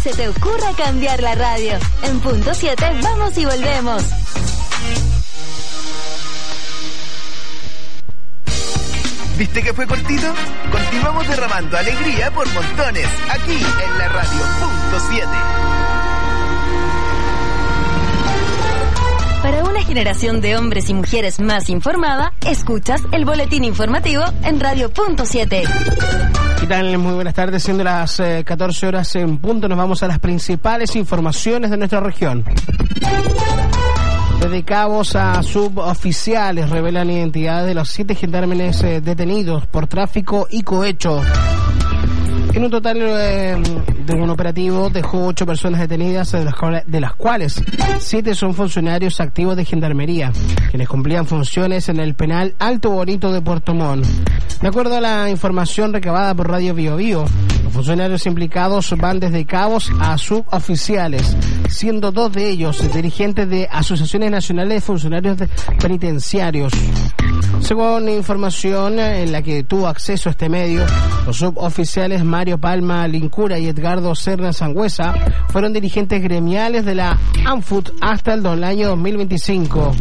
se te ocurra cambiar la radio. En punto 7 vamos y volvemos. ¿Viste que fue cortito? Continuamos derramando alegría por montones, aquí en la radio punto 7. Para una generación de hombres y mujeres más informada, escuchas el boletín informativo en Radio Punto 7. ¿Qué tal? Muy buenas tardes. Siendo las 14 horas en punto, nos vamos a las principales informaciones de nuestra región. Desde cabos a suboficiales revelan identidades de los 7 gendarmes detenidos por tráfico y cohecho. En un total de un operativo dejó 8 personas detenidas, de las cuales 7 son funcionarios activos de Gendarmería, quienes cumplían funciones en el penal Alto Bonito de Puerto Montt. De acuerdo a la información recabada por Radio Bio Bio, los funcionarios implicados van desde cabos a suboficiales, siendo 2 de ellos dirigentes de asociaciones nacionales de funcionarios penitenciarios. Según información en la que tuvo acceso a este medio, los suboficiales Mario Palma Lincura y Edgardo Serna Sangüesa fueron dirigentes gremiales de la ANFUT hasta el año 2025.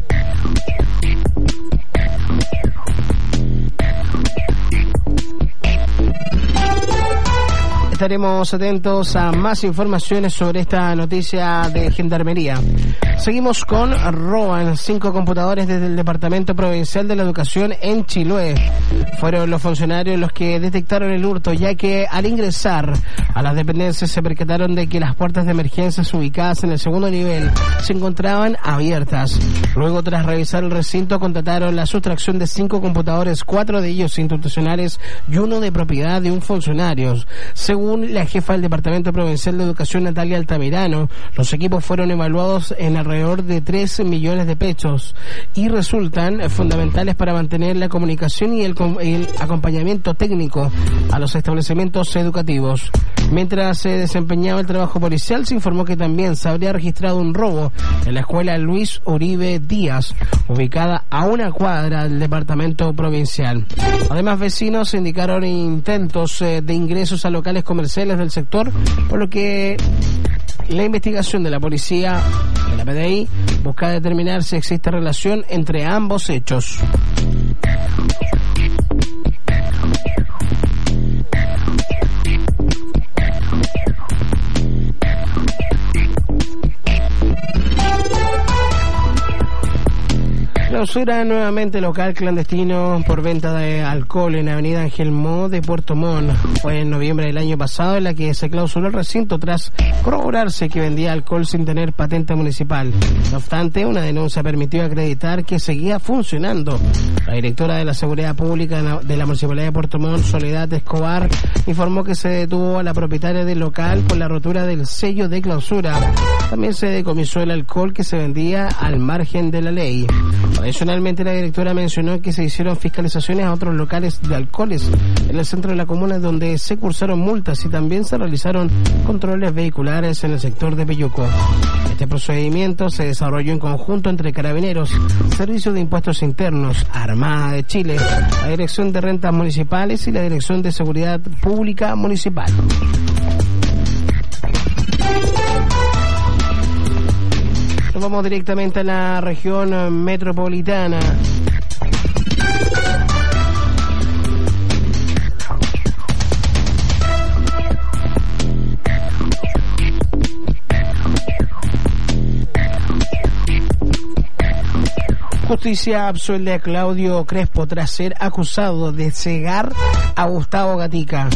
Estaremos atentos a más informaciones sobre esta noticia de Gendarmería. Seguimos con roban 5 computadores desde el Departamento Provincial de la Educación en Chiloé. Fueron los funcionarios los que detectaron el hurto, ya que al ingresar a las dependencias se percataron de que las puertas de emergencias ubicadas en el segundo nivel se encontraban abiertas. Luego, tras revisar el recinto, constataron la sustracción de 5 computadores, 4 de ellos institucionales y 1 de propiedad de un funcionario. Según la jefa del Departamento Provincial de Educación, Natalia Altamirano, los equipos fueron evaluados en alrededor de 3 millones de pesos y resultan fundamentales para mantener la comunicación y el acompañamiento técnico a los establecimientos educativos. Mientras se desempeñaba el trabajo policial, se informó que también se habría registrado un robo en la escuela Luis Uribe Díaz, ubicada a una cuadra del Departamento Provincial. Además, vecinos indicaron intentos de ingresos a locales comerciales del sector, por lo que la investigación de la policía de la PDI busca determinar si existe relación entre ambos hechos. Clausura nuevamente local clandestino por venta de alcohol en Avenida Ángel Mo de Puerto Montt. Fue en noviembre del año pasado en la que se clausuró el recinto tras corroborarse que vendía alcohol sin tener patente municipal. No obstante, una denuncia permitió acreditar que seguía funcionando. La directora de la Seguridad Pública de la Municipalidad de Puerto Montt, Soledad Escobar, informó que se detuvo a la propietaria del local por la rotura del sello de clausura. También se decomisó el alcohol que se vendía al margen de la ley. Adicionalmente, la directora mencionó que se hicieron fiscalizaciones a otros locales de alcoholes en el centro de la comuna, donde se cursaron multas y también se realizaron controles vehiculares en el sector de Peyuco. Este procedimiento se desarrolló en conjunto entre Carabineros, Servicio de Impuestos Internos, Armada de Chile, la Dirección de Rentas Municipales y la Dirección de Seguridad Pública Municipal. Nos vamos directamente a la región metropolitana. Justicia absuelve a Claudio Crespo tras ser acusado de cegar a Gustavo Gatica.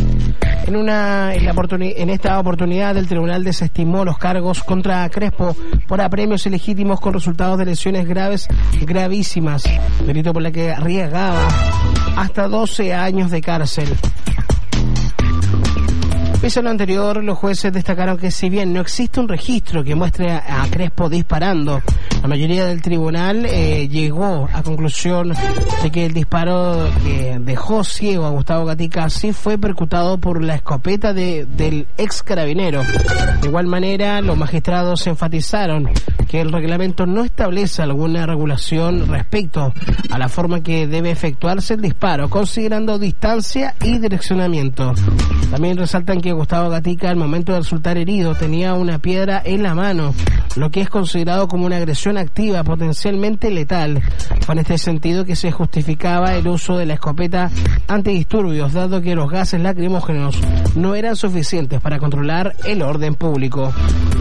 En esta oportunidad, el tribunal desestimó los cargos contra Crespo por apremios ilegítimos con resultados de lesiones gravísimas, delito por la que arriesgaba hasta 12 años de cárcel. Pese a lo anterior, los jueces destacaron que si bien no existe un registro que muestre a Crespo disparando, la mayoría del tribunal llegó a conclusión de que el disparo que dejó ciego a Gustavo Gatica sí fue percutado por la escopeta del ex carabinero. De igual manera, los magistrados enfatizaron que el reglamento no establece alguna regulación respecto a la forma que debe efectuarse el disparo, considerando distancia y direccionamiento. También resaltan que Gustavo Gatica, al momento de resultar herido, tenía una piedra en la mano, lo que es considerado como una agresión activa potencialmente letal. Fue en este sentido que se justificaba el uso de la escopeta antidisturbios, dado que los gases lacrimógenos no eran suficientes para controlar el orden público.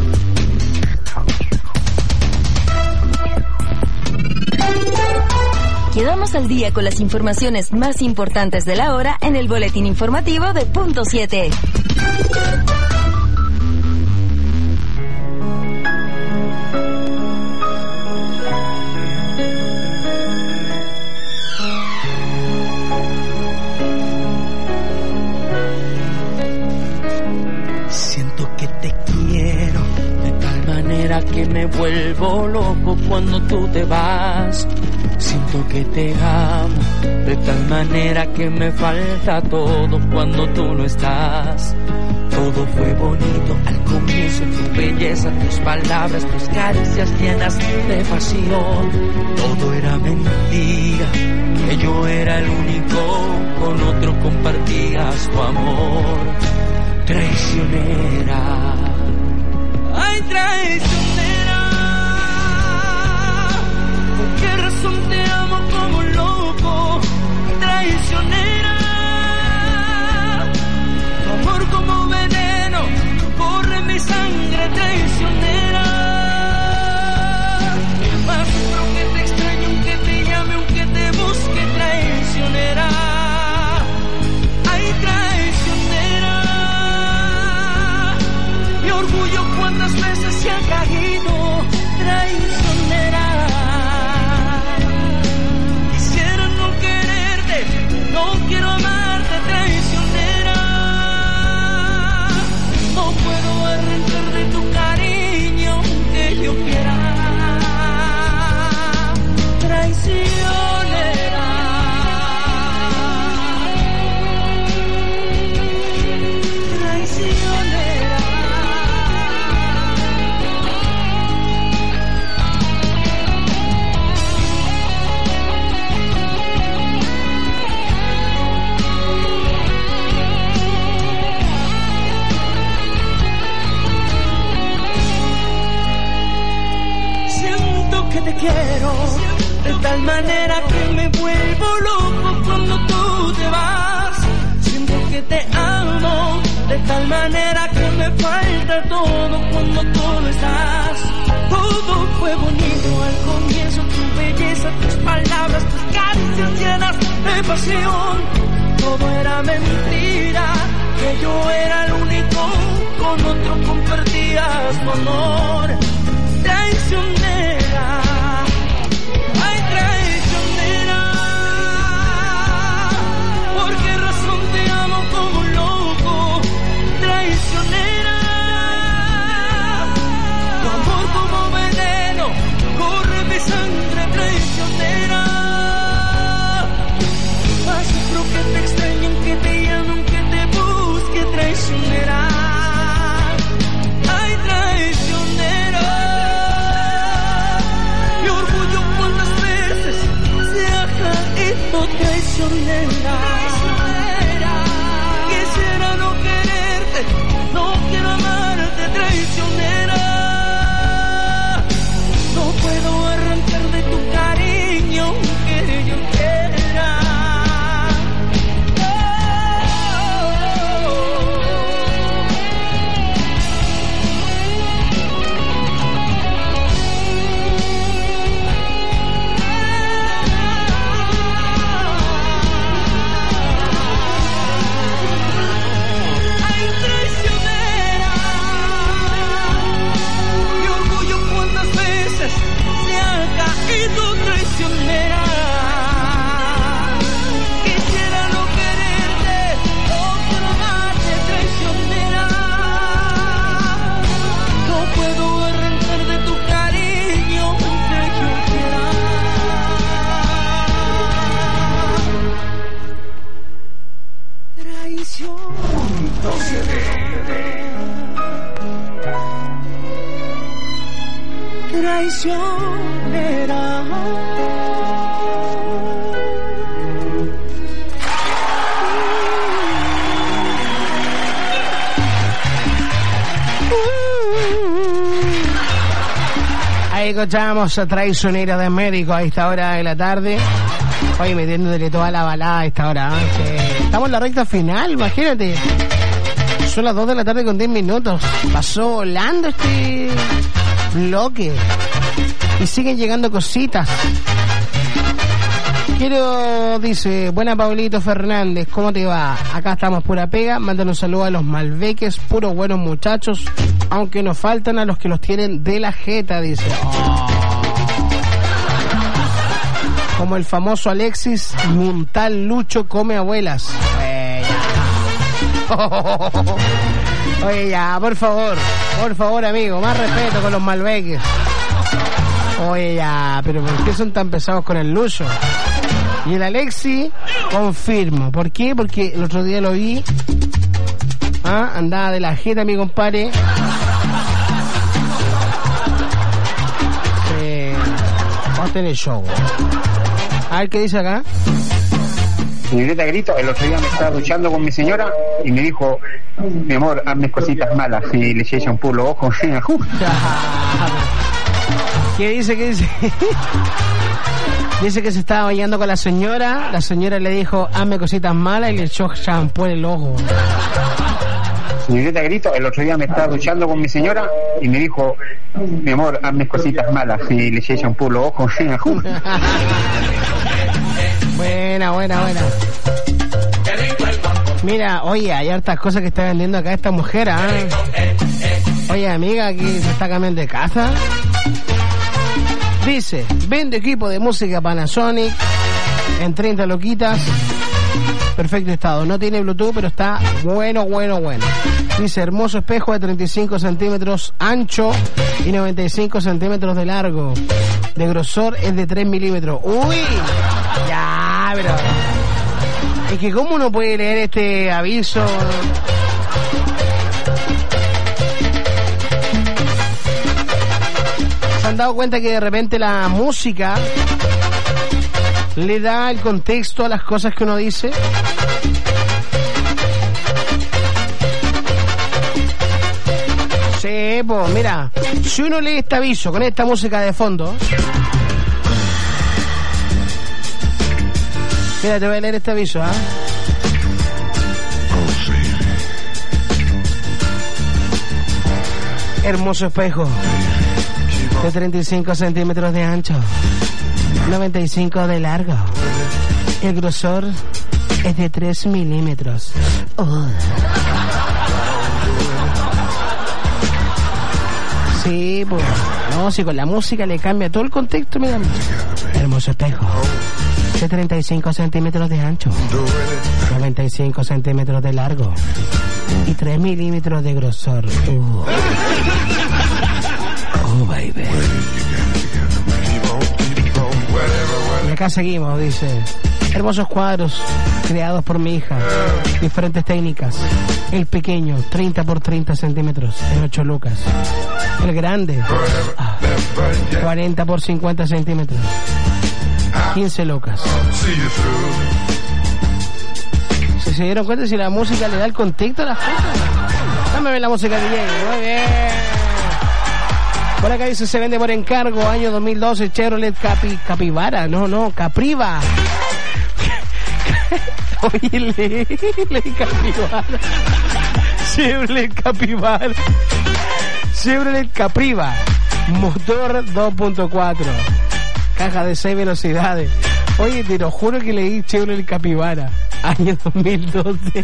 Quedamos al día con las informaciones más importantes de la hora en el boletín informativo de Punto 7. Siento que te quiero de tal manera que me vuelvo loco cuando tú te vas. Siento que te amo de tal manera que me falta todo cuando tú no estás. Todo fue bonito al comienzo, tu belleza, tus palabras, tus caricias llenas de pasión. Todo era mentira, que yo era el único, con otro compartías tu amor. Traicionera, ay traicionera, ¿por qué razón te amo como loco? Traicionera, tu amor como veneno, corre mi sangre. Traicionera, más sufro que te extraño, aunque te llame, aunque te busque. Traicionera, ay traicionera, mi orgullo cuántas veces se ha caído. Traicionera, quisiera no quererte, no quiero amarte. Traicionera, no puedo arrancar de tu cariño aunque yo quiera. Traicionera, traicionera. Siento que te quiero de tal manera que me vuelvo loco cuando tú te vas. Siento que te amo de tal manera que me falta todo cuando tú no estás. Todo fue bonito al comienzo, tu belleza, tus palabras, tus caricias llenas de pasión. Todo era mentira, que yo era el único, con otro compartías tu amor. Traicionera, ay traicionera, ¿por qué razón te amo como loco? Traicionera, tu amor como veneno, corre mi sangre. Traicionera, más sufro que te extraño, aunque te llame, aunque te busque. Traicionera, ay traicionera, mi orgullo cuántas veces se ha caído. Traicionera, quisiera no quererte, no quiero amarte. Traicionera, no puedo arrancar de tu cariño aunque yo quiera. Ay traicionera, mi orgullo cuántas veces se ha caído. Traicionera, quisiera no quererte, no quiero amarte. Traicionera, no puedo arrancar de tu cariño aunque yo quiera. Traición. Traicionera. Ahí escuchamos a Traicionera de Médico a esta hora de la tarde. Oye, metiéndole toda la balada a esta hora. ¿Eh? Estamos en la recta final, imagínate. Son las 2 de la tarde con 10 minutos. Pasó volando este bloque. Y siguen llegando cositas. Dice, buena Pablito Fernández, ¿cómo te va? Acá estamos pura pega, mándanos un saludo a los Malbeques, puros buenos muchachos, aunque nos faltan a los que los tienen de la jeta, dice. Oh. Como el famoso Alexis, un tal Lucho come abuelas. Oye, ya, por favor, amigo, más respeto con los Malbeques. Oye, ya, pero ¿por qué son tan pesados con el Lucho? Y el Alexi, confirmo. ¿Por qué? Porque el otro día lo vi. Andaba de la jeta, mi compadre. Vamos a tener show. A ver qué dice acá. Señorita Grito, el otro día me estaba duchando con mi señora y me dijo, mi amor, hazme cositas malas y le eché un puro ojo. ¿Qué dice? Dice que se estaba bañando con la señora le dijo, hazme cositas malas y le echó champú en el ojo. Señorita Grito, el otro día me estaba duchando con mi señora y me dijo, mi amor, hazme cositas malas y le eché un puro ojo. Buena. Mira, oye, hay hartas cosas que está vendiendo acá esta mujer, ¿eh? Oye, amiga, aquí se está cambiando de casa. Dice, vende equipo de música Panasonic en 30 loquitas. Perfecto estado. No tiene Bluetooth, pero está bueno. Dice, hermoso espejo de 35 centímetros ancho y 95 centímetros de largo. De grosor es de 3 milímetros. ¡Uy! Ya, pero... Es que ¿cómo uno puede leer este aviso? ¿Se han dado cuenta que de repente la música le da el contexto a las cosas que uno dice? Sí, pues mira, si uno lee este aviso con esta música de fondo, mira, te voy a leer este aviso, ¿ah? Hermoso espejo de 35 centímetros de ancho, 95 de largo. El grosor es de 3 milímetros. Sí, pues. No, si con la música le cambia todo el contexto, mira. Hermoso espejo de 35 centímetros de ancho, 95 centímetros de largo y 3 milímetros de grosor. Baby. Y acá seguimos, dice. Hermosos cuadros creados por mi hija, diferentes técnicas. El pequeño, 30 por 30 centímetros, en 8 lucas. El grande, 40 por 50 centímetros, 15 lucas. Si se dieron cuenta, si la música le da el contexto a las cosas. Dame ver la música de DJ. Muy bien. Por acá dice, se vende por encargo, año 2012, Chevrolet Capivara. No, Capriva. Oye, le Capivara. Chevrolet Capriva. Motor 2.4. Caja de 6 velocidades. Oye, te lo juro que leí Chevrolet Capivara. Año 2012.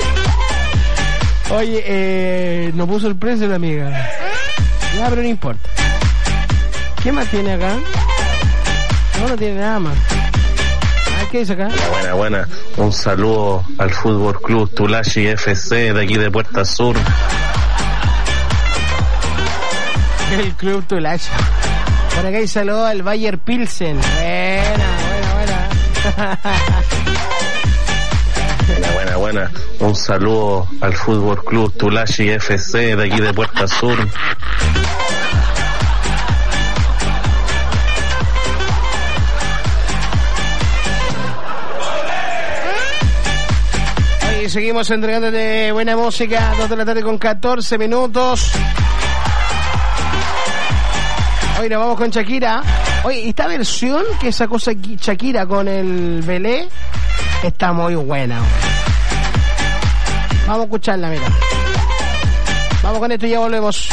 Oye, no puso el precio la amiga. Ya, pero no importa. ¿Qué más tiene acá? No tiene nada más. ¿Qué dice acá? Buena. Un saludo al Fútbol Club Tulashi FC de aquí de Puerta Sur. El Club Tulashi. Por acá hay saludo al Bayer Pilsen. Buena. Un saludo al Fútbol Club Tulashi FC de aquí de Puerta Sur. Hoy seguimos entregándote buena música, 2 de la tarde con 14 minutos. Hoy nos vamos con Shakira. Oye, esta versión que sacó Shakira con el Belé está muy buena. Vamos a escucharla, mira. Vamos con esto y ya volvemos.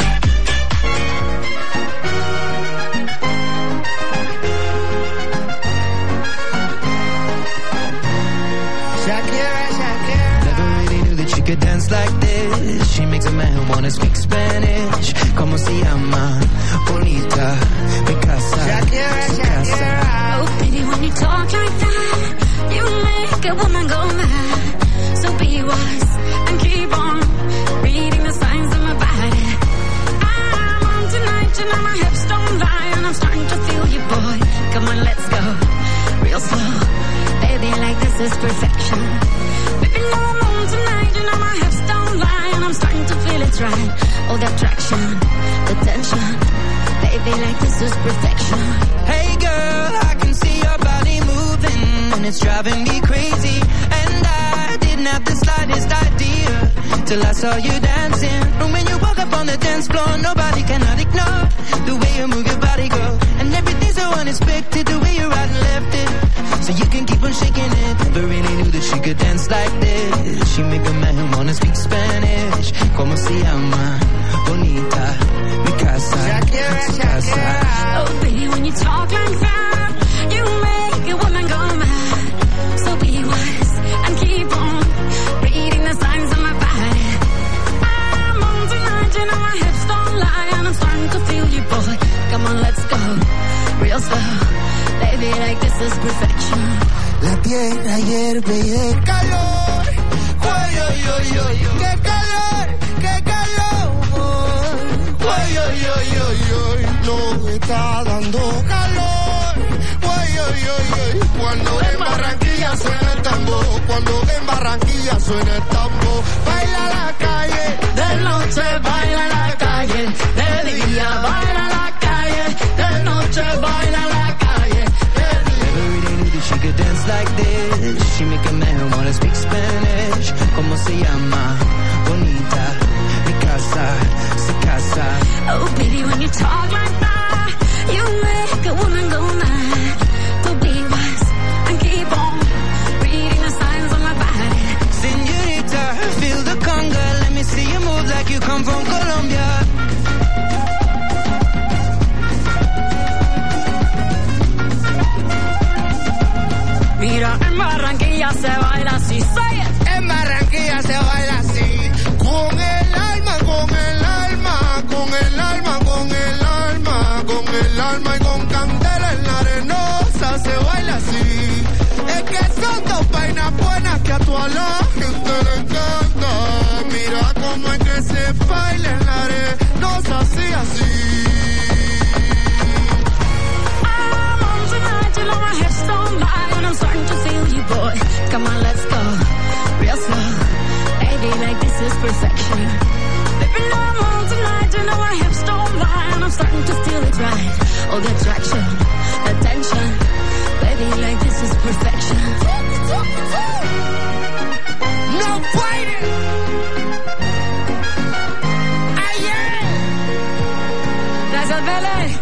She could dance like this. She makes a man wanna speak Spanish. Como se llama? Bonita, mi casa, Shakira. Oh, baby, when you talk like that, you make a woman go mad. So be wise and keep on reading the signs of my body. I'm on tonight, you know my hips don't lie, and I'm starting to feel you, boy. Come on, let's go real slow. Baby, like this is perfection. Baby, no, I'm on tonight, you know my hips don't lie, and I'm starting to feel it's right. Oh, the attraction, the tension. Baby, like this is perfection. Hey girl, I can see your body moving, and it's driving me crazy. And I didn't have the slightest idea till I saw you dancing. And when you walk up on the dance floor, nobody cannot ignore the way you move your body, girl. And everything's so unexpected, the way you right and left it. So you can keep on shaking it. Never really knew that she could dance like this. She make a man wanna speak Spanish. Como se llama? Bonita, mi casa, Shakira. Oh, baby, when you talk like that, you make a woman go mad. So be wise and keep on reading the signs of my body. I'm on tonight, you know my hips don't lie, and I'm starting to feel you, boy. Come on, let's go real slow. Baby, like this is perfection. La tierra hierve y el calor. Oy, oy, oy, oy, qué calor, qué calor. Oy, oy, oy, oy, oy, no está dando calor. Oy, oy, oy, oy, cuando en Barranquilla suena el tambor, cuando en Barranquilla suena el tambor. Baila la calle, de noche baila la calle, de día baila la calle, de noche baila la calle. She could dance like this. She make a man wanna speak Spanish. Como se llama? Bonita, mi casa, su casa. Oh, baby, when you talk like that, you make a woman go mad. So be wise and keep on reading the signs on my body. Señorita, feel the conga. Let me see you move like you come from Colombia. Mira, en Barranquilla se baila así, say it. En Barranquilla se baila así, con el alma, con el alma, con el alma, con el alma, con el alma y con candela en la arenosa se baila así. Es que son dos vainas buenas que a toda la gente le encanta. Mira cómo es que se baila en la arenosa así, así. I'm on tonight, you know my hips don't lie, and I'm starting to feel you, boy. Come on, let's go real slow. Baby, like this is perfection. Baby, no, I'm on tonight, you know my hips don't lie, and I'm starting to feel it right. Oh, the attraction, the tension. Baby, like this is perfection. No fighting. Ayer. Gracias, Bele.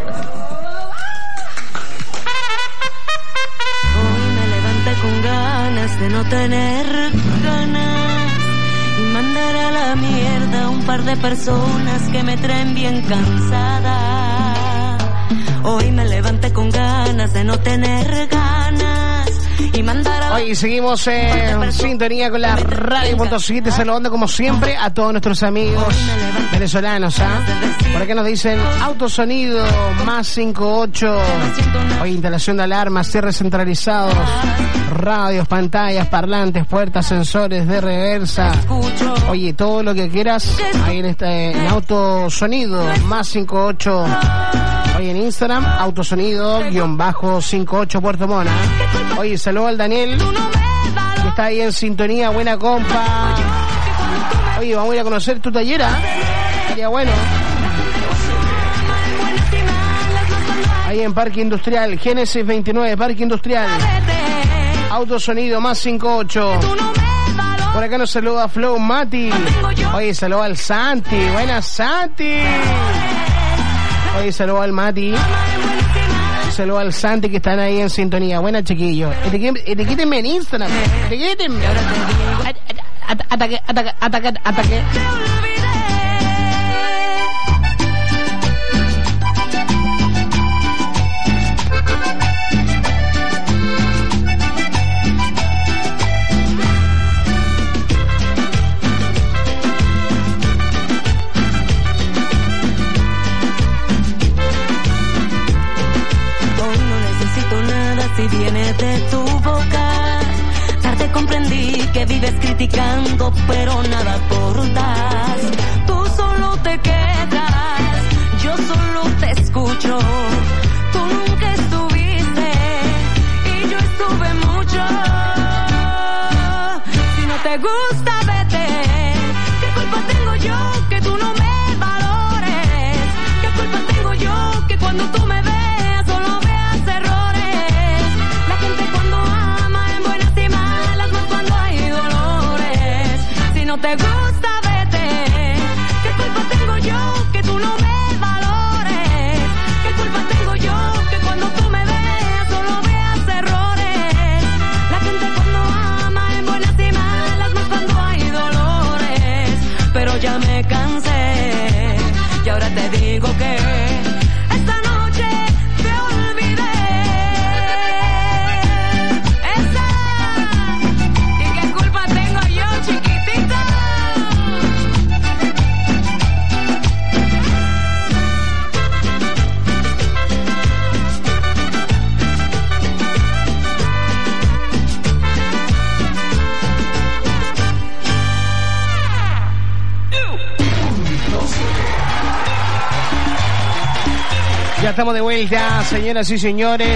Con ganas de no tener ganas y mandar a la mierda a un par de personas que me traen bien cansada. Hoy me levanté con ganas de no tener ganas y mandar a la... Hoy seguimos en sintonía con la radio.7, saludando como siempre a todos nuestros amigos venezolanos, Por acá nos dicen autosonido más 58. Hoy instalación de alarmas, cierres centralizados, radios, pantallas, parlantes, puertas, sensores de reversa. Oye, todo lo que quieras ahí en autosonido más 58. Hoy en Instagram, autosonido_58 Puerto Mona. Oye, saludo al Daniel, que está ahí en sintonía, buena compa. Oye, vamos a ir a conocer tu tallera. Sería bueno. Ahí en Parque Industrial, Génesis 29, Parque Industrial. Autosonido más 58. Por acá nos saluda Flow Mati. Oye, saluda al Santi. Buenas, Santi. Oye, saludo al Mati. Saludo al Santi que están ahí en sintonía. Buena, chiquillos. Etiquétenme en Instagram. Etiquétenme. Ataque. Si viene de tu boca, tarde comprendí que vives criticando, pero nada aportas. Tú solo te quejas, yo solo te escucho. Tú nunca estuviste y yo estuve mucho. Si no te gusta, vete. ¿Qué culpa tengo yo que tú no me valores? ¿Qué culpa tengo yo que cuando tú me ves solo veas errores? No te gusta, vete. ¿Qué culpa tengo yo que tú no me valores? ¿Qué culpa tengo yo que cuando tú me veas solo veas errores? La gente cuando ama en buenas y malas, más cuando hay dolores. Pero ya me cansé y ahora te digo que esta noche te olvidé. ¿Y qué culpa tengo yo, chiquitita? Ya estamos de vuelta, señoras y señores.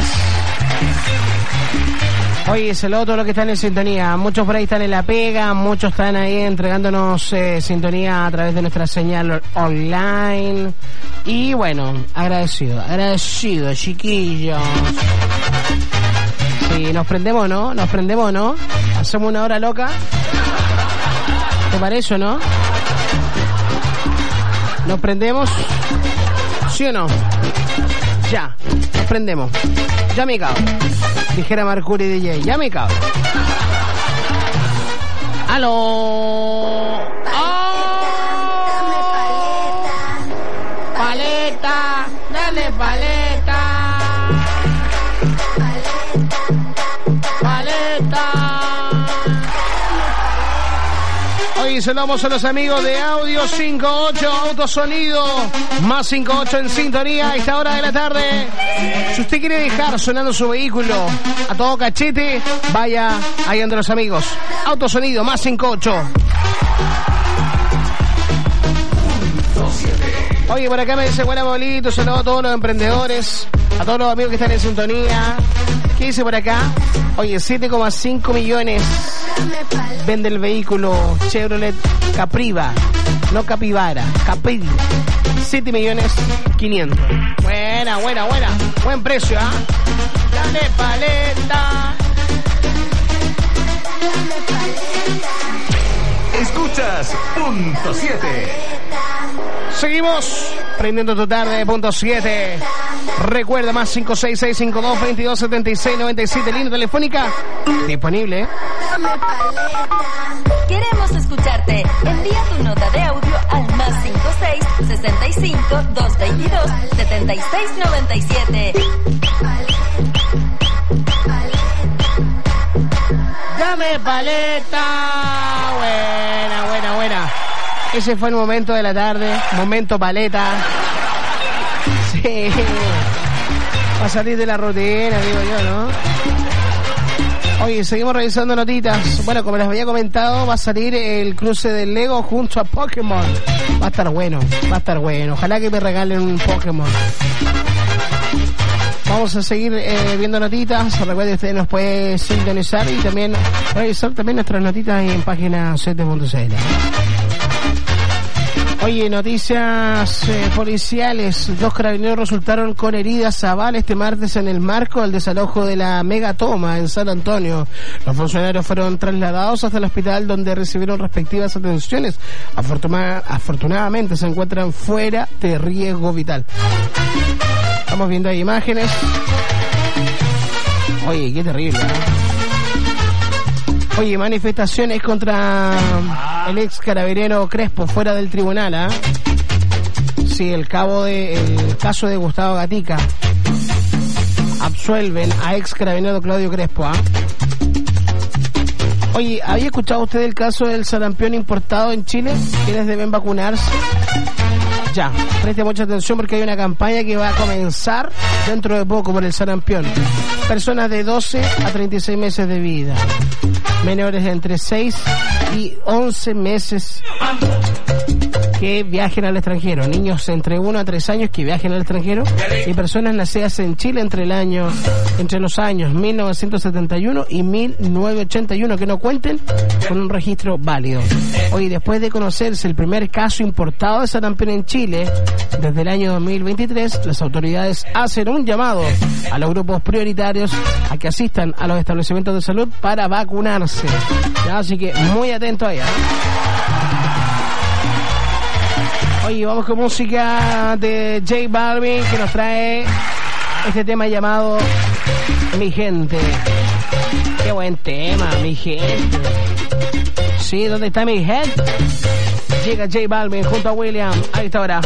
Oye, saludos a todos los que están en sintonía. Muchos por ahí están en la pega, muchos están ahí entregándonos sintonía a través de nuestra señal online. Y bueno, agradecido, chiquillos. Sí, nos prendemos, ¿no? Hacemos una hora loca. ¿Te parece o no? ¿Nos prendemos? ¿Sí o no? Ya, nos prendemos. Ya me cago. Dijera Mercury DJ, ya me cago. ¡Aló! ¡Oh! ¡Paleta! ¡Dale paleta! ¡Paleta! Hoy saludamos a los amigos de Audio 58, Autosonido, más 58 en sintonía a esta hora de la tarde. Si usted quiere dejar sonando su vehículo a todo cachete, vaya ahí donde los amigos. Autosonido, más 58. Oye, por acá me dice buena bolito, saludos a todos los emprendedores, a todos los amigos que están en sintonía. ¿Qué dice por acá? Oye, 7,5 millones vende el vehículo Chevrolet Capriva, no Capivara, Capriva. 7.500.000. Buena. Buen precio, ¿ah? Dale paleta. Escuchas Punto 7. Seguimos prendiendo tu tarde, Punto 7. Recuerda, más 56652227697, línea telefónica disponible, ¿eh? Queremos escucharte. Envía tu nota de audio al más 56-222-7697. Dame paleta. Buena. Ese fue el momento de la tarde. Momento paleta. Sí. Va a salir de la rutina, digo yo, ¿no? Oye, seguimos revisando notitas. Bueno, como les había comentado, va a salir el cruce del Lego junto a Pokémon. Va a estar bueno. Ojalá que me regalen un Pokémon. Vamos a seguir viendo notitas. Recuerden, ustedes nos pueden sintonizar y también revisar también nuestras notitas en página 7.cl. Oye, noticias policiales. 2 carabineros resultaron con heridas a bala este martes en el marco del desalojo de la megatoma en San Antonio. Los funcionarios fueron trasladados hasta el hospital donde recibieron respectivas atenciones. Afortunadamente se encuentran fuera de riesgo vital. Estamos viendo ahí imágenes. Oye, qué terrible, ¿no? Oye, manifestaciones contra el ex carabinero Crespo fuera del tribunal, ¿ah? Sí, el caso de Gustavo Gatica. Absuelven a ex carabinero Claudio Crespo, ¿ah? Oye, ¿había escuchado usted el caso del sarampión importado en Chile? ¿Quiénes deben vacunarse? Ya, preste mucha atención porque hay una campaña que va a comenzar dentro de poco por el sarampión. Personas de 12 a 36 meses de vida. Menores de entre 6 y 11 meses que viajen al extranjero. Niños entre 1 a 3 años que viajen al extranjero. Y personas nacidas en Chile entre los años 1971 y 1981 que no cuenten con un registro válido. Hoy, después de conocerse el primer caso importado de sarampión en Chile desde el año 2023, las autoridades hacen un llamado a los grupos prioritarios a que asistan a los establecimientos de salud para vacunarse. ¿Ya? Así que muy atento ahí, ¿eh? Oye, vamos con música de J Balvin que nos trae este tema llamado Mi Gente. Qué buen tema, Mi Gente. Sí, ¿dónde está mi gente? Llega J Balvin junto a William a esta hora.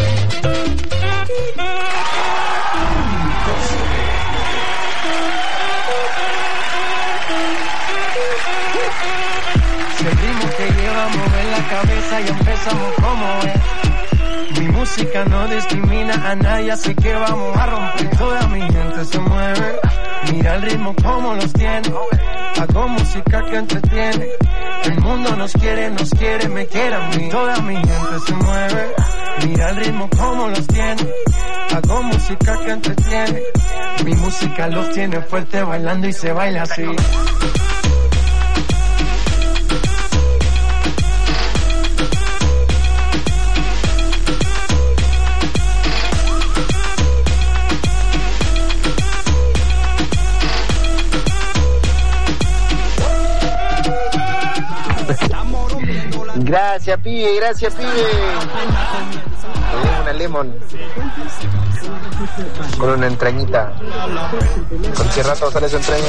Si el ritmo que llevamos en la cabeza y empezamos como es. Mi música no discrimina a nadie, así que vamos a romper. Toda mi gente se mueve. Mira el ritmo como los tiene. Hago música que entretiene. El mundo nos quiere, me quiere a mí. Toda mi gente se mueve. Mira el ritmo como los tiene. Hago música que entretiene. Mi música los tiene fuerte bailando y se baila así. Gracias, pibe, gracias, pibe. Una lemon con una entrañita. ¿Con qué rato sale esa entraña?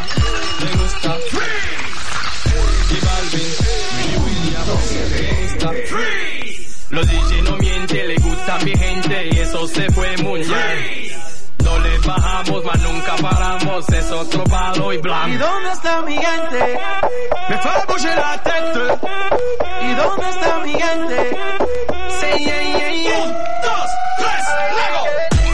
Los DJ no mienten, le gusta a mi gente y eso se fue muy bien. No le bajamos, mas nunca paramos, es otro palo y blanco. ¿Y dónde está mi gente? Me fue a bouger la tête. ¿Y dónde está mi gente? Sí, yeah, yeah, yeah. 1, 2, 3, luego.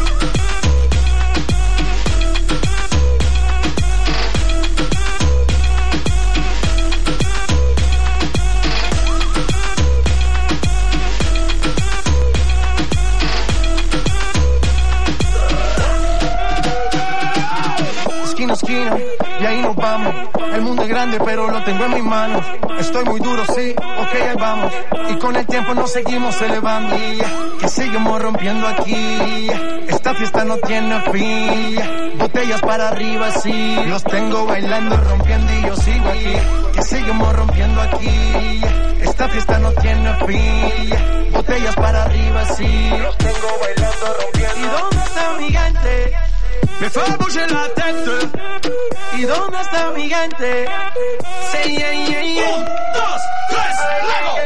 Esquina, y ahí nos vamos. El mundo es grande, pero lo tengo en mis manos. Estoy muy duro, sí, ok, ahí vamos. Y con el tiempo nos seguimos elevando. Que seguimos rompiendo aquí. Esta fiesta no tiene fin. Botellas para arriba, sí. Los tengo bailando, rompiendo y yo sigo aquí. Que seguimos rompiendo aquí. Esta fiesta no tiene fin. Botellas para arriba, sí. Los tengo bailando, rompiendo. ¿Y dónde está mi gente? Me fue a bouger la tête. ¿Y dónde está mi gente? Sí, yeah, yeah, yeah. 1, 2, 3, luego.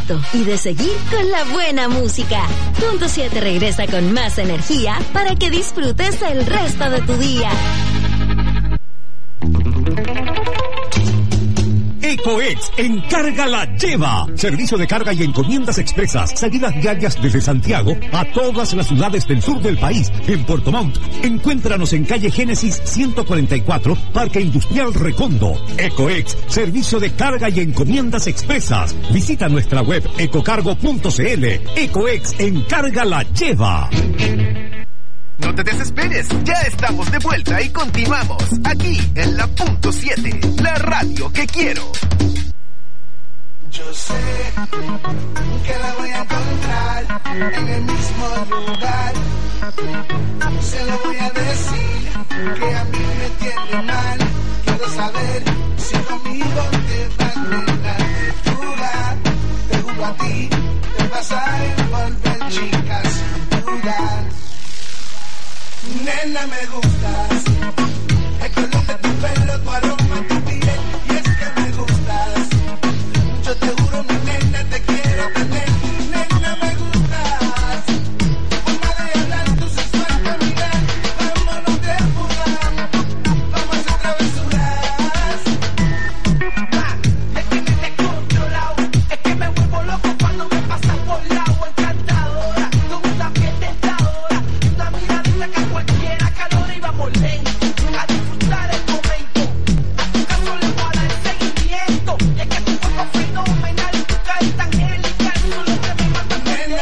rato y de seguir con la buena música. Punto 7 regresa con más energía para que disfrutes el resto de tu día. EcoEx Encarga la Lleva. Servicio de carga y encomiendas expresas. Salidas diarias desde Santiago a todas las ciudades del sur del país. En Puerto Montt. Encuéntranos en calle Génesis 144, Parque Industrial Recondo. EcoEx, servicio de carga y encomiendas expresas. Visita nuestra web ecocargo.cl. EcoEx Encarga la Lleva. No te desesperes, ya estamos de vuelta y continuamos aquí en la Punto 7, la radio que quiero. Yo sé que la voy a encontrar en el mismo lugar. Se lo voy a decir que a mí me tiene mal. Quiero saber si conmigo te va a quedar de fuga. Te juro a ti, te vas a envolver, chica, sin duda. Nena, me gustas, el color de tu pelo, tu aroma, tu piel, y es que me gustas. Yo te juro, mi nena, te quiero tener. Nena, me gustas, forma de hablar, tu sensual caminar. Vámonos de fuga, vamos a hacer travesuras. Es que me descontrolado, es que me vuelvo loco cuando me pasas por el agua encantadora. Tú una piel tentadora, una miradita que cualquiera calor y vamos lento a disfrutar el momento. A tu caso le voy a dar seguimiento. Y es que tu cuerpo es fenomenal y tu carita angelical, solo que me mata por dentro.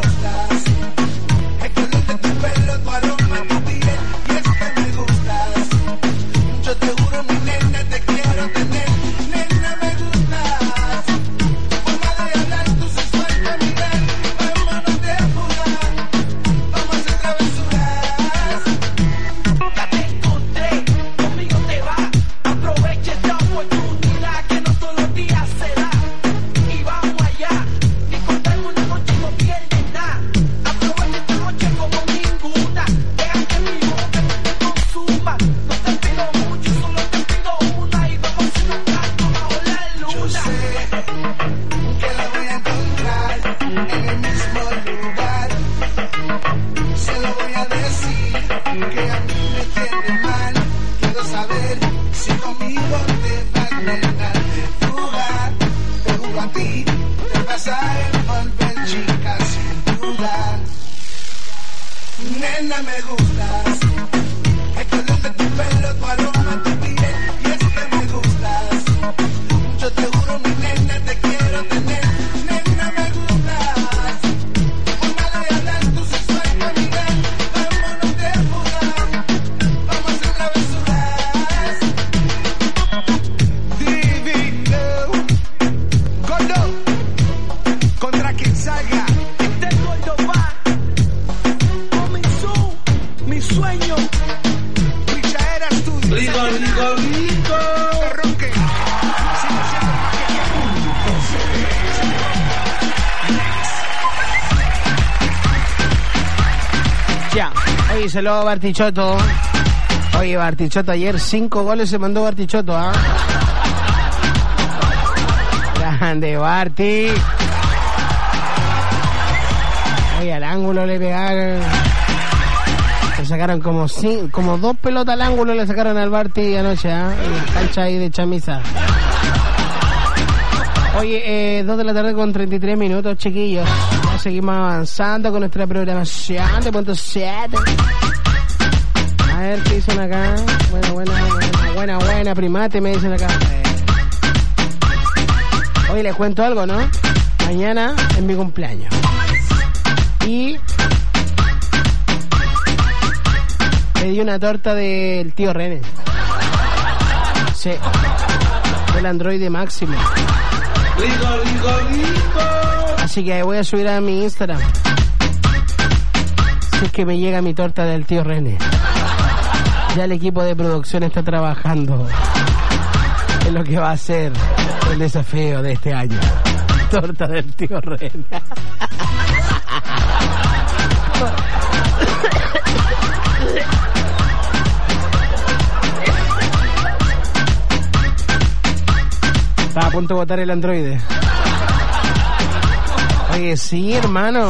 El color de tu pelo, tu aroma, tu piel, y es que me gustas. Yo te juro, mi nena, te quiero tener. Nena, me gustas, forma de hablar, tu sensual caminar. Vámonos de fuga, vamos a hacer travesuras. Ya te encontré, conmigo te va. Aprovecha esta oportunidad que no todos los días se da. Y vamos allá, disfrutamos una noche y no pierdes nada. Aprovecha esta noche como ninguna. Deja que mi boca te consuma. No te pido mucho, solo te pido una. Y vamos a hacer un canto bajo la luna. Yo sé que la voy a encontrar en el mismo lugar. Se lo voy a decir que a mí me tiene mal. Quiero saber si conmigo te va a quedar de fuga. Te juro a ti, te vas a envolver, chica, sin duda. Nena, me gustas, el color de tu pelo, tu aroma, tu piel, y es que me gustas. Yo te juro, mi nena, te quiero tener. Nena, me gustas, forma de hablar, tu sensual caminar. Vámonos de fuga, vamos a hacer travesuras. Divino, gordo, contra quien salga. Este gordo va, comenzó mi sueño. Pichaera Studio. Rico. Ronque. Sigo siendo más que Ya, oye, saludo a Bartichotto. Oye, Bartichotto, ayer 5 goles se mandó Bartichotto, ¿ah? Grande, Barti. Oye, al ángulo le pegaron. Le sacaron como 2 pelotas al ángulo, le sacaron al Barti anoche, ¿ah? En la cancha ahí de Chamisa. Oye, 2 de la tarde con 33 minutos, chiquillos. Ya seguimos avanzando con nuestra programación de Punto 7. A ver qué dicen acá. Buena, primate, me dicen acá. Oye, les cuento algo, ¿no? Mañana es mi cumpleaños. Y pedí una torta del tío René. Sí. Del androide máximo. Rico. Así que voy a subir a mi Instagram. Si es que me llega mi torta del tío René. Ya el equipo de producción está trabajando en lo que va a ser el desafío de este año. Torta del tío René. Estaba a punto de botar el androide. Oye, sí, hermano.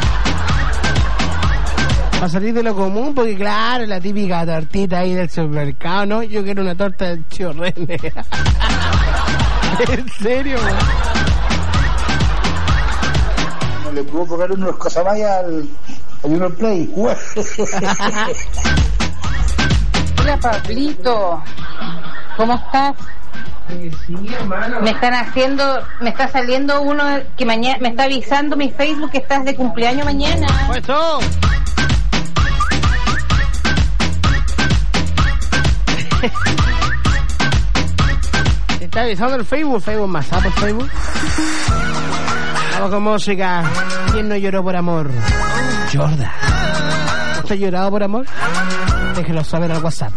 Va a salir de lo común, porque claro, la típica tortita ahí del supermercado, ¿no? Yo quiero una torta del tío René. ¿En serio, man? No le puedo poner unos cosamaya al Junior Play. Hola, Pablito. ¿Cómo estás? Sí, hermano. Me está saliendo uno que mañana me está avisando mi Facebook que estás de cumpleaños mañana. ¡Puesto! Te está avisando el Facebook más, ¿sabes por Facebook? Vamos con música. ¿Quién no lloró por amor? Jordan. ¿Usted ha llorado por amor? Déjelo saber al WhatsApp.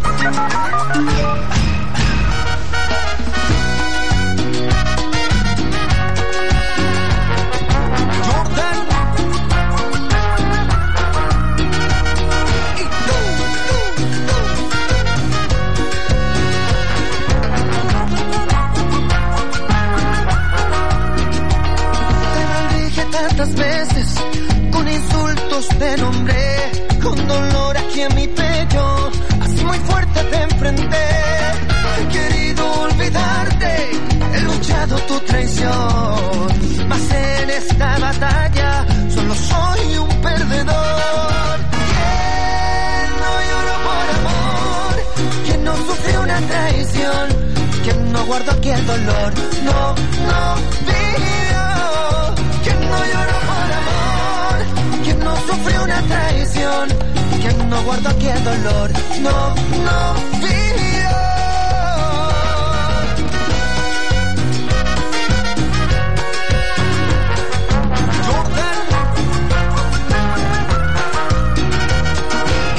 Tantas veces con insultos te nombré, con dolor aquí en mi pecho, así muy fuerte te enfrenté. He querido olvidarte, he luchado tu traición, mas en esta batalla solo soy un perdedor. ¿Quién no lloró por amor? ¿Quién no sufrió una traición? ¿Quién no guardó aquí el dolor? No vivió. ¿Quién no lloró por amor? ¿Quién no sufrió una traición? ¿Quién no guardó aquí el dolor? No vivió. Jordan. Y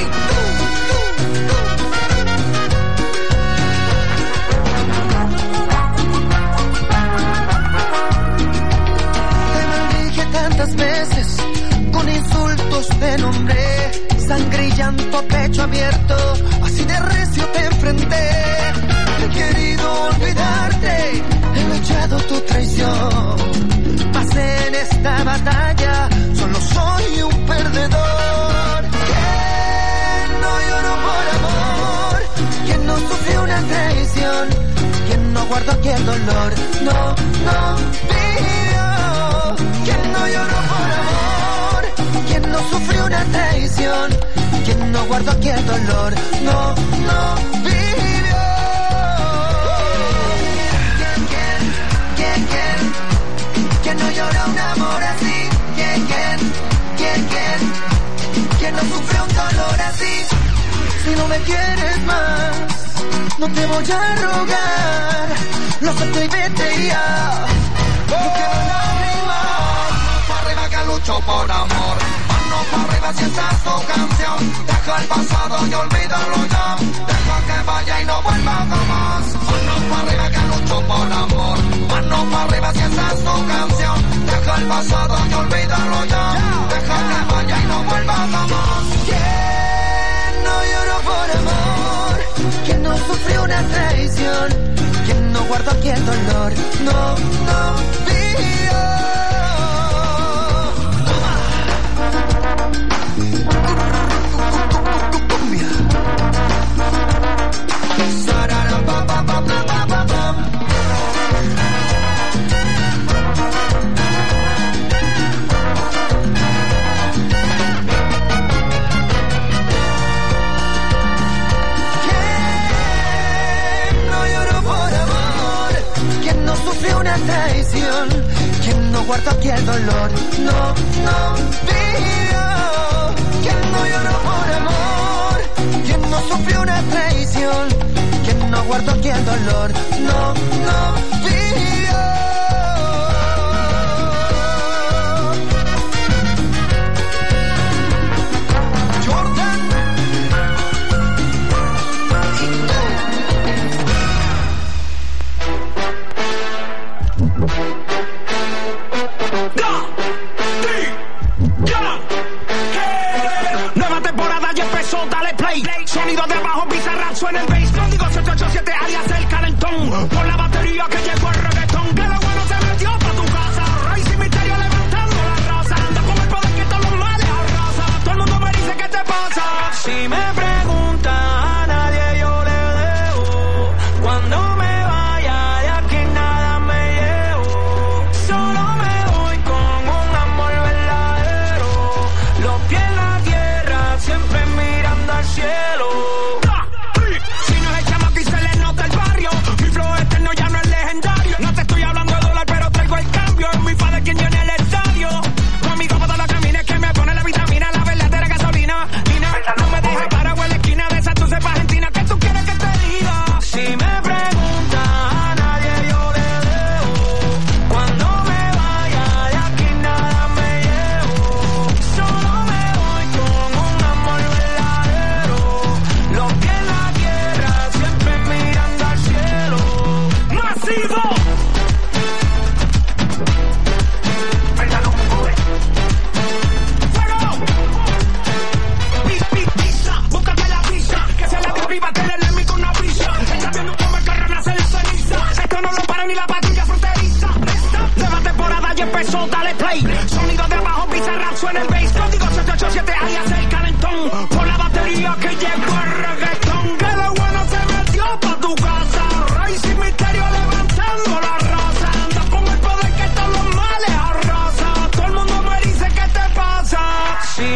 tantas veces con insultos te nombré, sangre y llanto a pecho abierto, así de recio te enfrenté. He querido olvidarte, he luchado tu traición, mas en esta batalla solo soy un perdedor. ¿Quién no lloró por amor? ¿Quién no sufrió una traición? ¿Quién no guardó aquí el dolor? No vivió. ¿Quién no lloró por amor? ¿Quién no sufrió una traición? ¿Quién no guardó aquí el dolor? No vivió. ¿Quién no lloró un amor así? ¿Quién no sufrió un dolor así? Si no me quieres más, no te voy a rogar, lo acepto y vete ya. No quiero lágrimas, para arriba que lucho por amor. Mano para arriba si esta es tu canción. Deja el pasado y olvídalo ya. Deja que vaya y no vuelva jamás. Mano para arriba que lucho por amor. Mano para arriba si esta es tu canción. Deja el pasado y olvídalo ya. Deja que vaya y no vuelva jamás. ¿Quién no lloró por amor? ¿Quién no sufrió una traición? ¿Quién no guardó aquí el dolor? No vivió. Sufrió una traición, quien no guardó aquí el dolor, no vivió. Quien no lloró por amor, quien no sufrió una traición, quien no guardó aquí el dolor, no vivió. Jordan. Nueva temporada ya empezó, dale play. Sonido de bajo, Bizarrap suena el bass. Código 787 alias el calentón. Por la batería que llegó el reggaetón. Que lo bueno se metió pa' tu casa. Rey sin misterio levantando la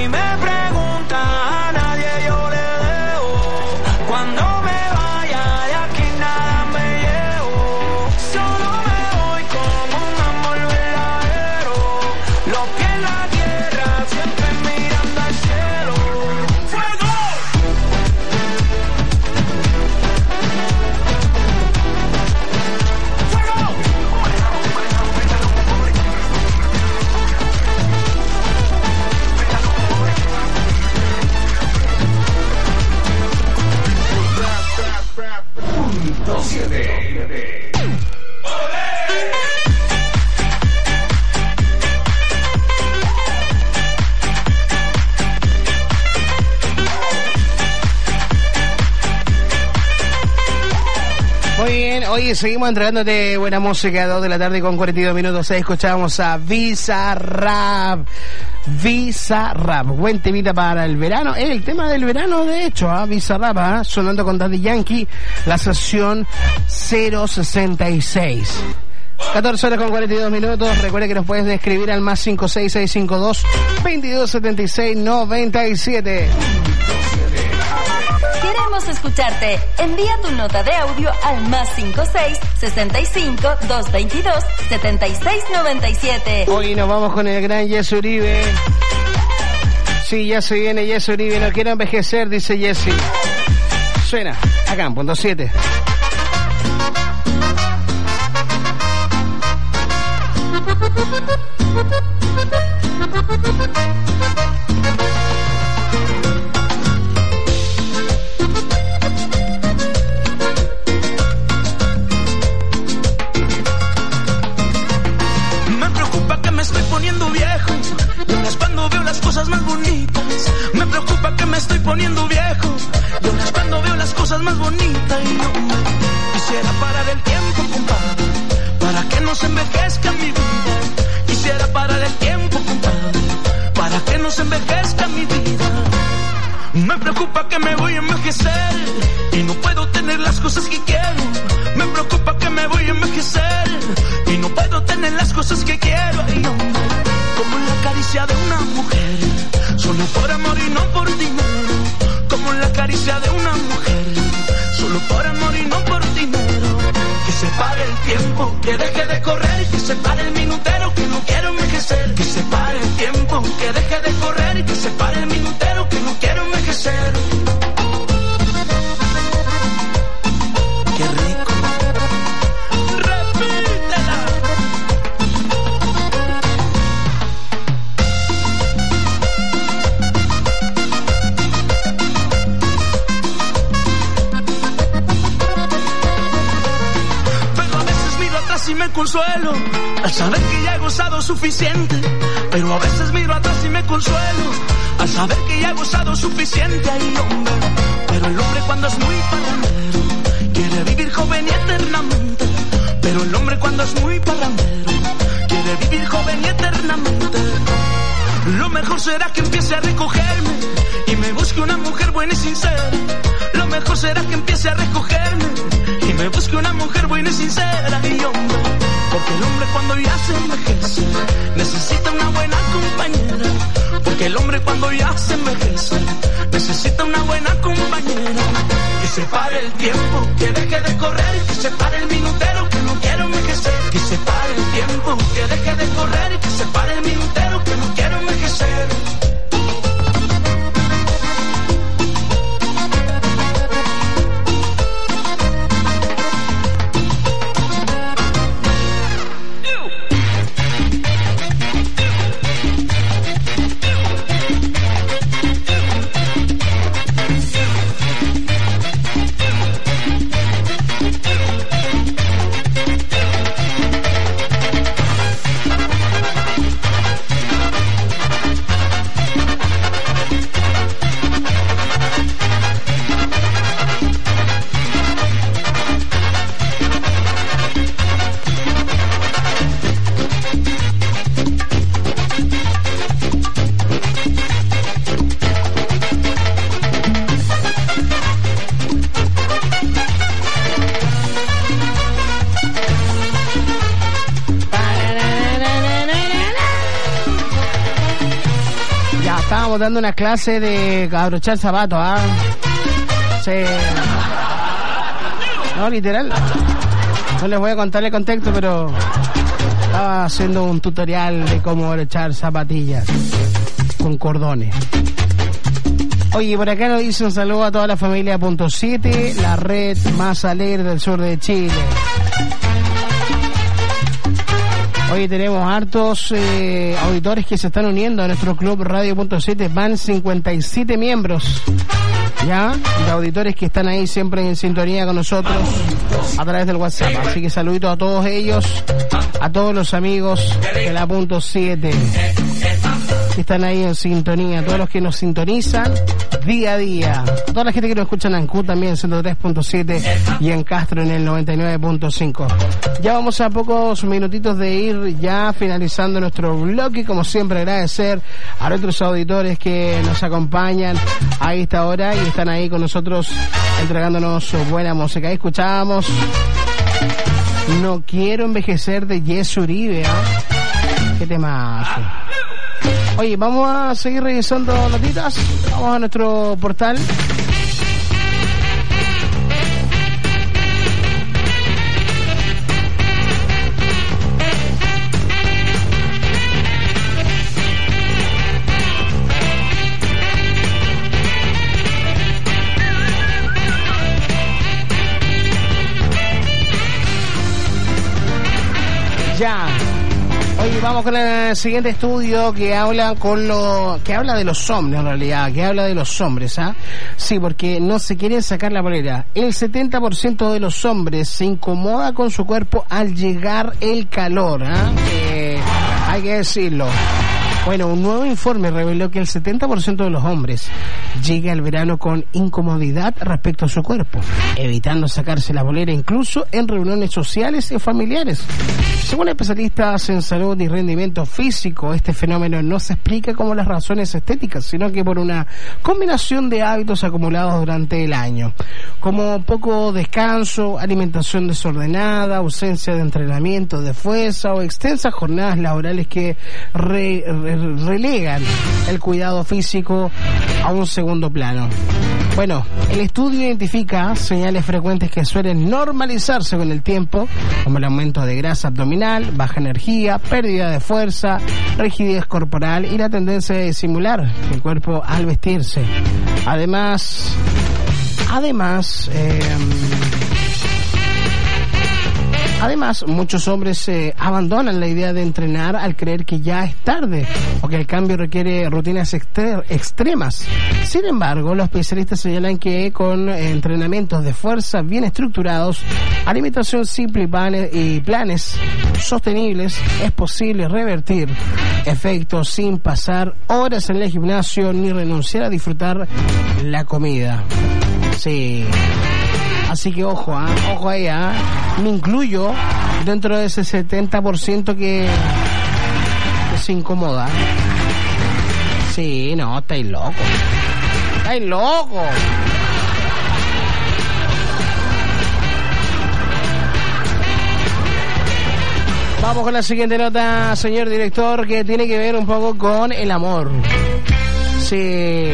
si me preguntan a nadie yo le dejo. Cuando me vaya de aquí nada me llevo. Solo me voy como un amor verdadero. Los pies en la tierra, siempre mirando al cielo. ¡Fuego! Muy bien, hoy seguimos entregándote buena música a 2 de la tarde con 42 minutos. Ahí escuchábamos a Bizarrap. Bizarrap, buen temita para el verano. El tema del verano, de hecho, Bizarrap, sonando con Daddy Yankee, la sesión 066. 14 horas con 42 minutos. Recuerda que nos puedes escribir al más 56652 227697. Queremos escucharte. Envía tu nota de audio al más 56-222-7697. Hoy nos vamos con el gran Jesse Uribe. Sí, ya se viene Jesse Uribe. No quiero envejecer, dice Jesse. Suena acá en punto 7. Me preocupa que me estoy poniendo viejo. Y ahora es cuando veo las cosas más bonitas. Me preocupa que me estoy poniendo viejo. Y ahora es cuando veo las cosas más bonitas. Y yo quisiera parar el tiempo, compadre, para que no se envejezca mi vida. Quisiera parar el tiempo, compadre, para que no se envejezca mi vida. Me preocupa que me voy a envejecer y no puedo tener las cosas que quiero. Me preocupa que me voy a envejecer y no puedo tener las cosas que quiero. Ay, hombre, como la caricia de una mujer, solo por amor y no por dinero. Como la caricia de una mujer, solo por amor y no por dinero. Que se pare el tiempo, que deje de correr, que se pare el minutero, que no quiero envejecer. Que se pare el tiempo, que deje de correr, que se pare el minutero, que no quiero envejecer. Qué rico. Repítela. Pero a veces miro atrás y me consuelo al saber que ya he gozado suficiente. Pero a veces miro atrás y me consuelo al saber que ya he gozado suficiente. Ay, hombre, pero el hombre cuando es muy parrandero quiere vivir joven y eternamente. Pero el hombre cuando es muy parrandero quiere vivir joven y eternamente. Lo mejor será que empiece a recogerme y me busque una mujer buena y sincera. Lo mejor será que empiece a recogerme y me busque una mujer buena y sincera. Y hombre, porque el hombre cuando ya se envejece necesita una buena compañera. Porque el hombre cuando ya se envejece necesita una buena compañera. Que se pare el tiempo, que deje de correr, que se pare el minutero, que no quiero envejecer. Que se pare el tiempo, que deje de correr, que se pare el minutero, que no quiero envejecer. estamos dando una clase de abrochar zapatos, ¿ah? Sí. No, literal. No les voy a contar el contexto, pero estaba haciendo un tutorial de cómo abrochar zapatillas con cordones. Oye, por acá nos dice un saludo a toda la familia Punto 7, la red más alegre del sur de Chile. Hoy tenemos hartos auditores que se están uniendo a nuestro club Radio Punto 7. Van 57 miembros ya de auditores que están ahí siempre en sintonía con nosotros a través del WhatsApp. Así que saluditos a todos ellos, a todos los amigos de la Punto 7 que están ahí en sintonía, a todos los que nos sintonizan día a día, a toda la gente que nos escucha en Ancú también en 103.7 y en Castro en el 99.5. Ya vamos a pocos minutitos de ir ya finalizando nuestro bloque. Como siempre, agradecer a nuestros auditores que nos acompañan a esta hora y están ahí con nosotros entregándonos su buena música. Ahí escuchábamos No Quiero Envejecer de Jess Uribe, ¿eh? Qué temazo. Oye, vamos a seguir revisando notitas. Vamos a nuestro portal. Ya. Oye, vamos con el siguiente estudio que habla de los hombres en realidad, que habla de los hombres, ¿ah? Sí, porque no se quieren sacar la polera. El 70% de los hombres se incomoda con su cuerpo al llegar el calor, ¿ah? Hay que decirlo. Bueno, un nuevo informe reveló que el 70% de los hombres llega al verano con incomodidad respecto a su cuerpo, evitando sacarse la polera incluso en reuniones sociales y familiares. Según especialistas en salud y rendimiento físico, este fenómeno no se explica como las razones estéticas, sino que por una combinación de hábitos acumulados durante el año, como poco descanso, alimentación desordenada, ausencia de entrenamiento de fuerza o extensas jornadas laborales que relegan el cuidado físico a un segundo plano. Bueno, el estudio identifica señales frecuentes que suelen normalizarse con el tiempo, como el aumento de grasa abdominal, baja energía, pérdida de fuerza, rigidez corporal y la tendencia de disimular el cuerpo al vestirse. Además, muchos hombres abandonan la idea de entrenar al creer que ya es tarde o que el cambio requiere rutinas extremas. Sin embargo, los especialistas señalan que con entrenamientos de fuerza bien estructurados, alimentación simple y planes sostenibles, es posible revertir efectos sin pasar horas en el gimnasio ni renunciar a disfrutar la comida. Sí. Así que ojo ahí, me incluyo dentro de ese 70% que se incomoda. Sí, no, estáis locos. ¡Estáis locos! Vamos con la siguiente nota, señor director, que tiene que ver un poco con el amor. Sí.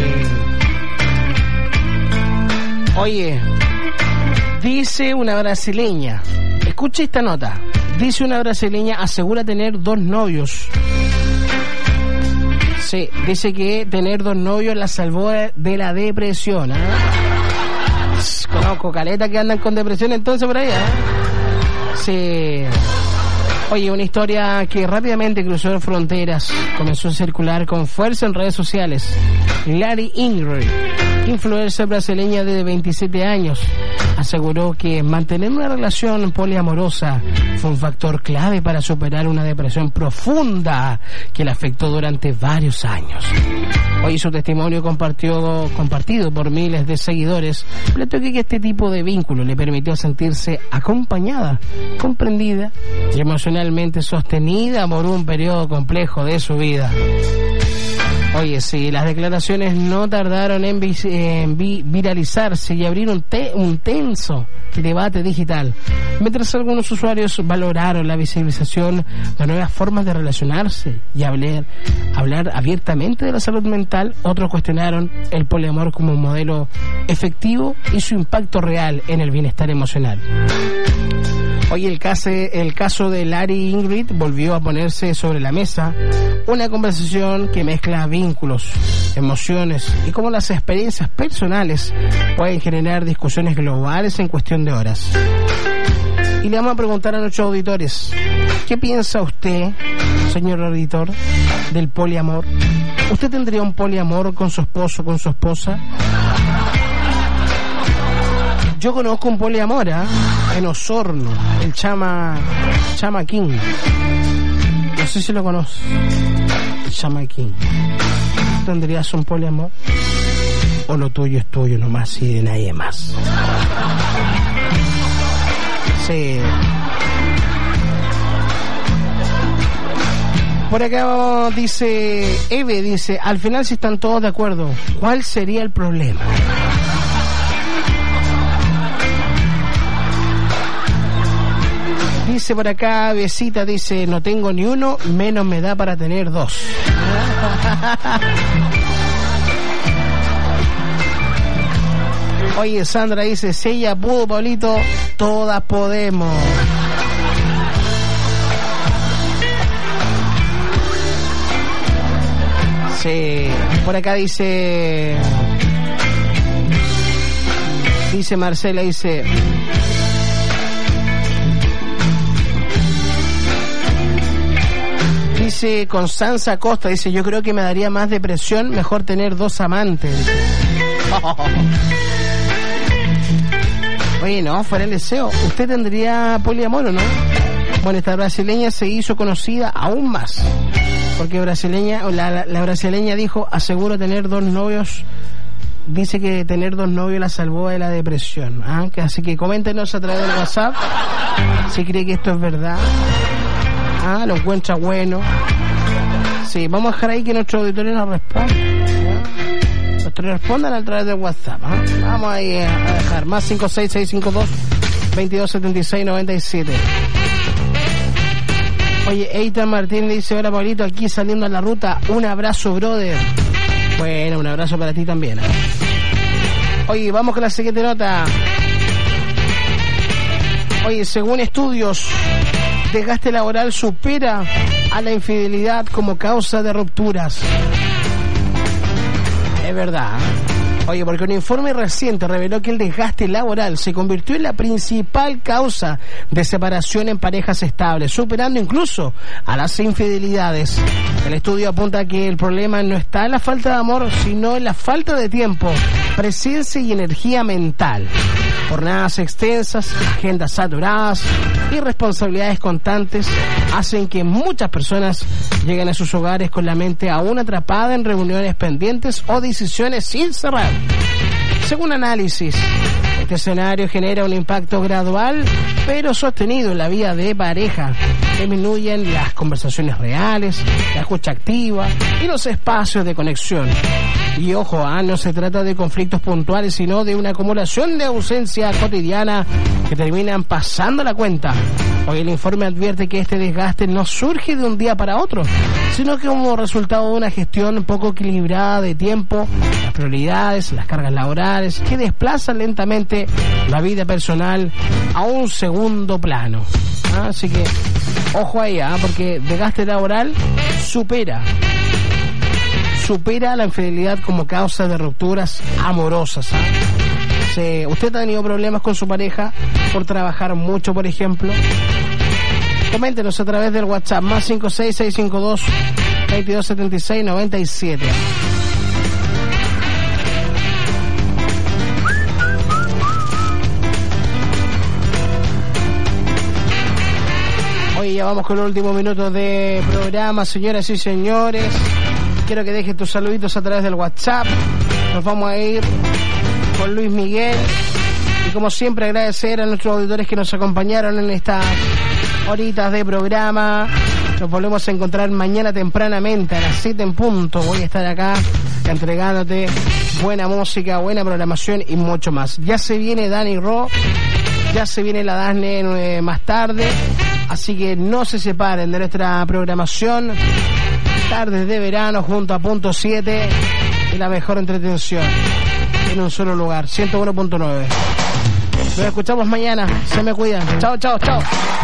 Oye, dice una brasileña, escucha esta nota, dice una brasileña, asegura tener 2 novios. Sí, dice que tener 2 novios la salvó de la depresión, ¿eh? Conozco caletas que andan con depresión entonces por ahí, ¿eh? Sí. Oye, una historia que rápidamente cruzó fronteras, comenzó a circular con fuerza en redes sociales. Larry Ingrid, influencer brasileña de 27 años, aseguró que mantener una relación poliamorosa fue un factor clave para superar una depresión profunda que la afectó durante varios años. Hoy su testimonio compartido por miles de seguidores planteó que este tipo de vínculo le permitió sentirse acompañada, comprendida y emocionalmente sostenida por un periodo complejo de su vida. Oye, sí, las declaraciones no tardaron en viralizarse y abrir un tenso debate digital. Mientras algunos usuarios valoraron la visibilización de nuevas formas de relacionarse y hablar abiertamente de la salud mental, otros cuestionaron el poliamor como un modelo efectivo y su impacto real en el bienestar emocional. Hoy el caso de Larry e Ingrid volvió a ponerse sobre la mesa, una conversación que mezcla vínculos, emociones y cómo las experiencias personales pueden generar discusiones globales en cuestión de horas. Y le vamos a preguntar a nuestros auditores, ¿qué piensa usted, señor auditor, del poliamor? ¿Usted tendría un poliamor con su esposo o con su esposa? Yo conozco un poliamor en Osorno, el Chama King. No sé si lo conoce. El Chama King. ¿Tendrías un poliamor? ¿O lo tuyo es tuyo nomás y de nadie más? Sí. Por acá dice Eve, dice, al final si están todos de acuerdo, ¿cuál sería el problema? Dice por acá, Besita, dice, no tengo ni uno, menos me da para tener dos. Oye, Sandra dice, si ella pudo, Pablito, todas podemos. Sí, por acá dice Marcela, dice, Constanza Costa, dice, yo creo que me daría más depresión, mejor tener dos amantes. Oye, no, fuera el deseo, ¿usted tendría poliamor o no? Bueno, esta brasileña se hizo conocida aún más, porque la brasileña dijo, aseguro tener dos novios. Dice que tener dos novios la salvó de la depresión. Así que coméntenos a través del WhatsApp si cree que esto es verdad. Lo encuentra bueno. Sí, vamos a dejar ahí que nuestros auditores nos respondan. Nos respondan a través del WhatsApp. Vamos ahí a dejar más 56652-227697. Oye, Eitan Martín dice, hola Pablito, aquí saliendo a la ruta, un abrazo, brother. Bueno, un abrazo para ti también. Oye, vamos con la siguiente nota. Oye, según estudios, desgaste laboral supera a la infidelidad como causa de rupturas. Es verdad. Oye, porque un informe reciente reveló que el desgaste laboral se convirtió en la principal causa de separación en parejas estables, superando incluso a las infidelidades. El estudio apunta a que el problema no está en la falta de amor, sino en la falta de tiempo, presencia y energía mental. Jornadas extensas, agendas saturadas y responsabilidades constantes hacen que muchas personas lleguen a sus hogares con la mente aún atrapada en reuniones pendientes o decisiones sin cerrar. Según análisis, este escenario genera un impacto gradual pero sostenido en la vida de pareja. Disminuyen las conversaciones reales, la escucha activa y los espacios de conexión. Y ojo, no se trata de conflictos puntuales, sino de una acumulación de ausencia cotidiana que terminan pasando la cuenta. Hoy el informe advierte que este desgaste no surge de un día para otro, sino que como resultado de una gestión poco equilibrada de tiempo, las prioridades, las cargas laborales, que desplazan lentamente la vida personal a un segundo plano. Así que ojo ahí, porque desgaste laboral supera la infidelidad como causa de rupturas amorosas. ¿Usted ha tenido problemas con su pareja por trabajar mucho, por ejemplo? Coméntenos a través del WhatsApp más 56652-227697. Hoy ya vamos con los últimos minutos de programa, señoras y señores. Quiero que dejes tus saluditos a través del WhatsApp. Nos vamos a ir con Luis Miguel. Y como siempre agradecer a nuestros auditores que nos acompañaron en estas horitas de programa. Nos volvemos a encontrar mañana tempranamente a las 7 en punto. Voy a estar acá entregándote buena música, buena programación y mucho más. Ya se viene Dani Ro, ya se viene la Dasne más tarde, así que no se separen de nuestra programación. Tardes de verano junto a Punto 7 y la mejor entretención en un solo lugar, 101.9. Nos escuchamos mañana, se me cuidan. Chao, chao, chao.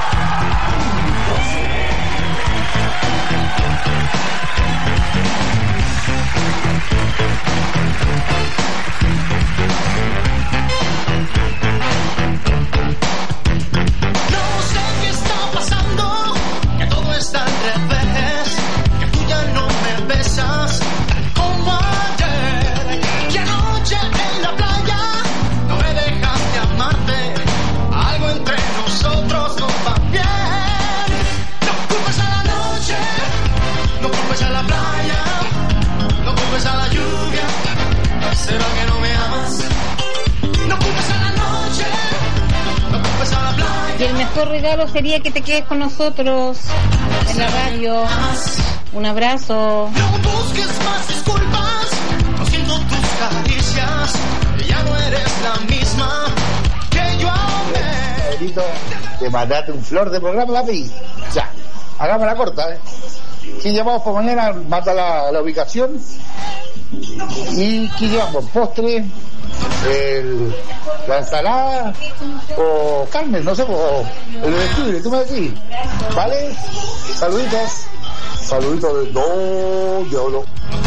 Está al revés, que tú ya no me besas como ayer, que anoche en la playa no me dejaste amarte, algo entre nosotros no va bien. No culpes a la noche, no culpes a la playa, no culpes a la lluvia, ¿será que no me amas? No culpes a la noche, no culpes a la playa. Y el mejor regalo sería que te quedes con nosotros en la radio. Un abrazo. No busques más disculpas, no siento tus caricias, ya no eres la misma que yo amé. Grito, te mandaste un flor de programa, papi. Ya, hagamos la corta, ¿Qué llevamos por mañana? Manda la ubicación. ¿Y qué llevamos? Postre, la ensalada o carne, no sé, o el vestido, tú me decís, ¿vale? Saluditos. Saluditos de dos diablo.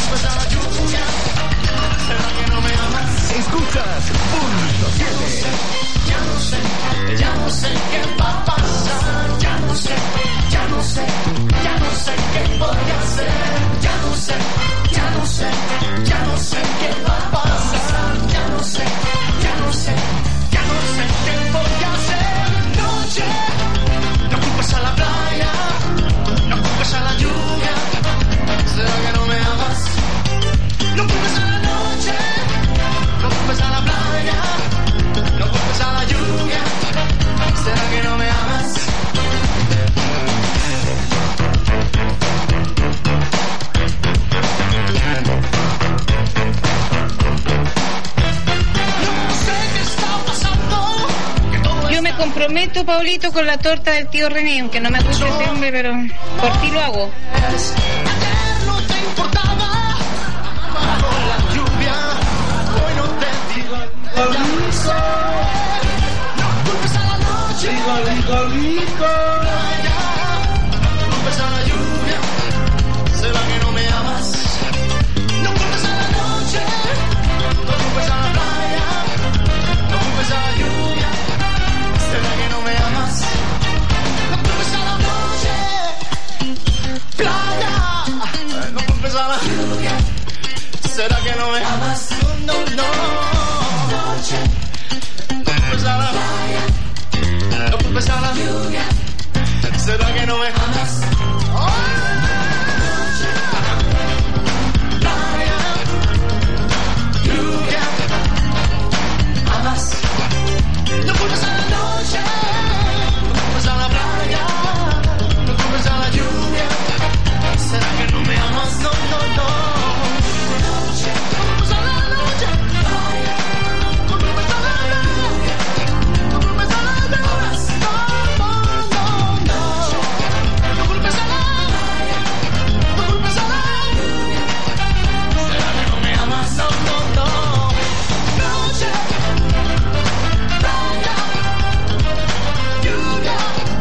Escuchas Punto 7. Ya no sé qué va a pasar, ya no sé qué voy a hacer, ya no sé qué va a pasar, ya no sé qué voy a hacer. Noche, no culpes a la playa, no culpes a la lluvia, ¿será que no me amas? No culpes a la noche, no culpes a la playa, no culpes a la lluvia, ¿será que no me amas? Yo me comprometo, Paulito, con la torta del tío René, aunque no me gusta ese hombre, pero por ti lo hago. Ayer no te importaba, con la lluvia, hoy no te digo permiso. No culpes a la noche, rico, rico, rico.